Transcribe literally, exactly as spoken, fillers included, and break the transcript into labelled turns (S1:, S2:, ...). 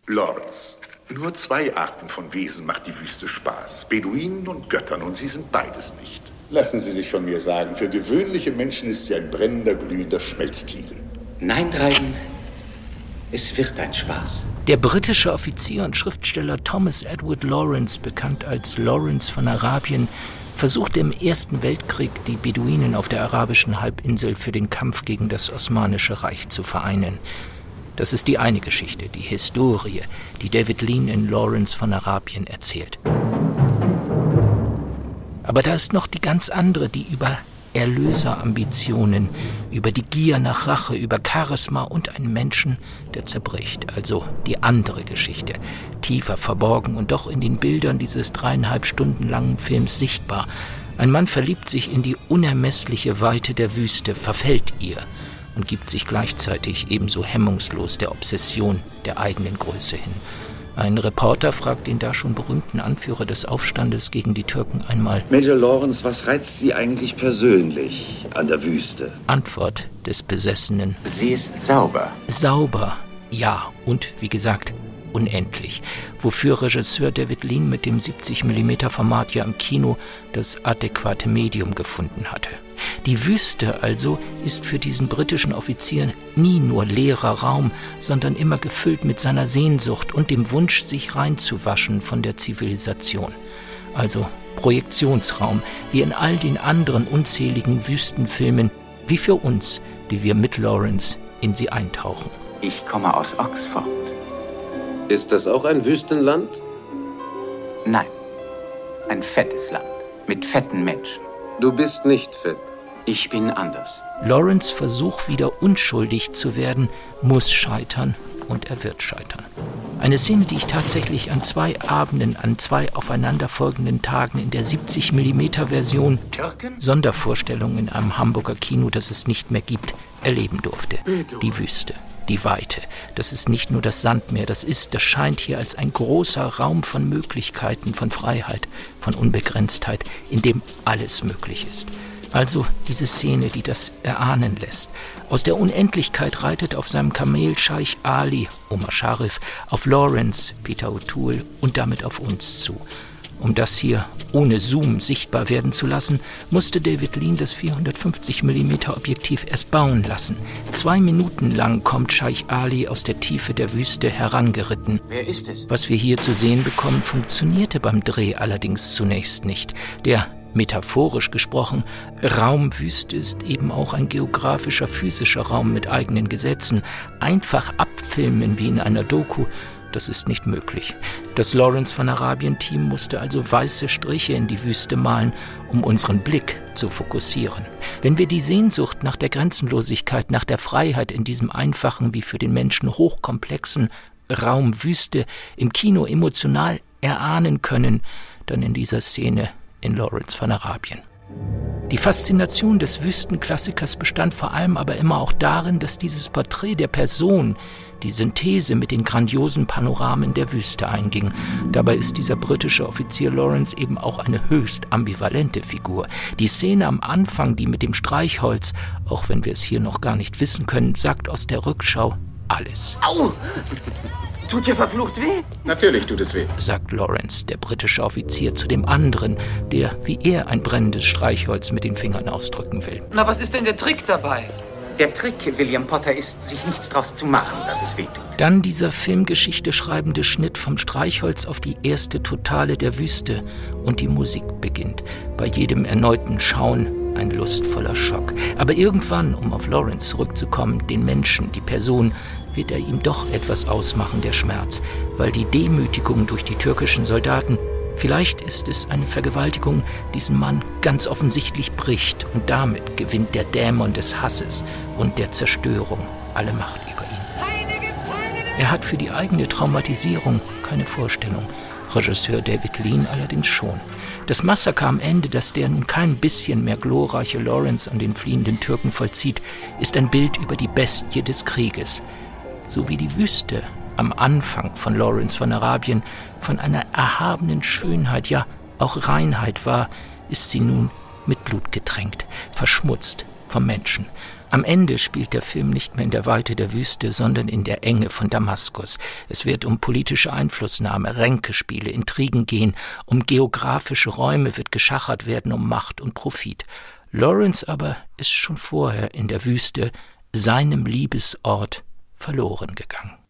S1: Lawrence, nur zwei Arten von Wesen macht die Wüste Spaß. Beduinen und Göttern, und Sie sind beides nicht. Lassen Sie sich von mir sagen, für gewöhnliche Menschen ist sie ein brennender, glühender Schmelztiegel.
S2: Nein, Dryden, es wird ein Spaß.
S3: Der britische Offizier und Schriftsteller Thomas Edward Lawrence, bekannt als Lawrence von Arabien, versuchte im Ersten Weltkrieg, die Beduinen auf der arabischen Halbinsel für den Kampf gegen das Osmanische Reich zu vereinen. Das ist die eine Geschichte, die Historie, die David Lean in Lawrence von Arabien erzählt. Aber da ist noch die ganz andere, die über Erlöserambitionen, über die Gier nach Rache, über Charisma und einen Menschen, der zerbricht. Also die andere Geschichte, tiefer verborgen und doch in den Bildern dieses dreieinhalb Stunden langen Films sichtbar. Ein Mann verliebt sich in die unermessliche Weite der Wüste, verfällt ihr und gibt sich gleichzeitig ebenso hemmungslos der Obsession der eigenen Größe hin. Ein Reporter fragt den da schon berühmten Anführer des Aufstandes gegen die Türken einmal:
S2: Major Lawrence, was reizt Sie eigentlich persönlich an der Wüste?
S3: Antwort des Besessenen:
S2: Sie ist sauber.
S3: Sauber, ja. Und, wie gesagt, unendlich. Wofür Regisseur David Lean mit dem siebzig Millimeter Format ja im Kino das adäquate Medium gefunden hatte. Die Wüste also ist für diesen britischen Offizier nie nur leerer Raum, sondern immer gefüllt mit seiner Sehnsucht und dem Wunsch, sich reinzuwaschen von der Zivilisation. Also Projektionsraum, wie in all den anderen unzähligen Wüstenfilmen, wie für uns, die wir mit Lawrence in sie eintauchen.
S2: Ich komme aus Oxford.
S4: Ist das auch ein Wüstenland?
S2: Nein, ein fettes Land mit fetten Menschen.
S4: Du bist nicht fett.
S2: Ich bin anders.
S3: Lawrence' Versuch, wieder unschuldig zu werden, muss scheitern, und er wird scheitern. Eine Szene, die ich tatsächlich an zwei Abenden, an zwei aufeinanderfolgenden Tagen in der siebzig Millimeter Version, Sondervorstellung in einem Hamburger Kino, das es nicht mehr gibt, erleben durfte. Die Wüste. Die Weite. Das ist nicht nur das Sandmeer, das ist, das scheint hier als ein großer Raum von Möglichkeiten, von Freiheit, von Unbegrenztheit, in dem alles möglich ist. Also diese Szene, die das erahnen lässt. Aus der Unendlichkeit reitet auf seinem Kamel Scheich Ali, Omar Sharif, auf Lawrence, Peter O'Toole und damit auf uns zu. Um das hier ohne Zoom sichtbar werden zu lassen, musste David Lean das vierhundertfünfzig Millimeter Objektiv erst bauen lassen. Zwei Minuten lang kommt Scheich Ali aus der Tiefe der Wüste herangeritten.
S2: Wer ist es?
S3: Was wir hier zu sehen bekommen, funktionierte beim Dreh allerdings zunächst nicht. Der, metaphorisch gesprochen, Raumwüste ist eben auch ein geografischer, physischer Raum mit eigenen Gesetzen. Einfach abfilmen wie in einer Doku, das ist nicht möglich. Das Lawrence von Arabien-Team musste also weiße Striche in die Wüste malen, um unseren Blick zu fokussieren. Wenn wir die Sehnsucht nach der Grenzenlosigkeit, nach der Freiheit in diesem einfachen, wie für den Menschen hochkomplexen Raum Wüste im Kino emotional erahnen können, dann in dieser Szene in Lawrence von Arabien. Die Faszination des Wüstenklassikers bestand vor allem aber immer auch darin, dass dieses Porträt der Person die Synthese mit den grandiosen Panoramen der Wüste einging. Dabei ist dieser britische Offizier Lawrence eben auch eine höchst ambivalente Figur. Die Szene am Anfang, die mit dem Streichholz, auch wenn wir es hier noch gar nicht wissen können, sagt aus der Rückschau alles.
S5: Au! Tut dir verflucht weh?
S4: Natürlich tut es weh,
S3: sagt Lawrence, der britische Offizier, zu dem anderen, der wie er ein brennendes Streichholz mit den Fingern ausdrücken will.
S5: Na, was ist denn der Trick dabei?
S2: Der Trick, William Potter, ist, sich nichts draus zu machen, dass es wehtut.
S3: Dann dieser Filmgeschichte schreibende Schnitt vom Streichholz auf die erste Totale der Wüste und die Musik beginnt. Bei jedem erneuten Schauen ein lustvoller Schock. Aber irgendwann, um auf Lawrence zurückzukommen, den Menschen, die Person, wird er ihm doch etwas ausmachen, der Schmerz, weil die Demütigung durch die türkischen Soldaten, vielleicht ist es eine Vergewaltigung, diesen Mann ganz offensichtlich bricht, und damit gewinnt der Dämon des Hasses und der Zerstörung alle Macht über ihn. Er hat für die eigene Traumatisierung keine Vorstellung, Regisseur David Lean allerdings schon. Das Massaker am Ende, das der nun kein bisschen mehr glorreiche Lawrence an den fliehenden Türken vollzieht, ist ein Bild über die Bestie des Krieges. So wie die Wüste am Anfang von Lawrence von Arabien von einer erhabenen Schönheit, ja auch Reinheit war, ist sie nun mit Blut getränkt, verschmutzt, vom Menschen. Am Ende spielt der Film nicht mehr in der Weite der Wüste, sondern in der Enge von Damaskus. Es wird um politische Einflussnahme, Ränkespiele, Intrigen gehen, um geografische Räume wird geschachert werden, um Macht und Profit. Lawrence aber ist schon vorher in der Wüste, seinem Liebesort, verloren gegangen.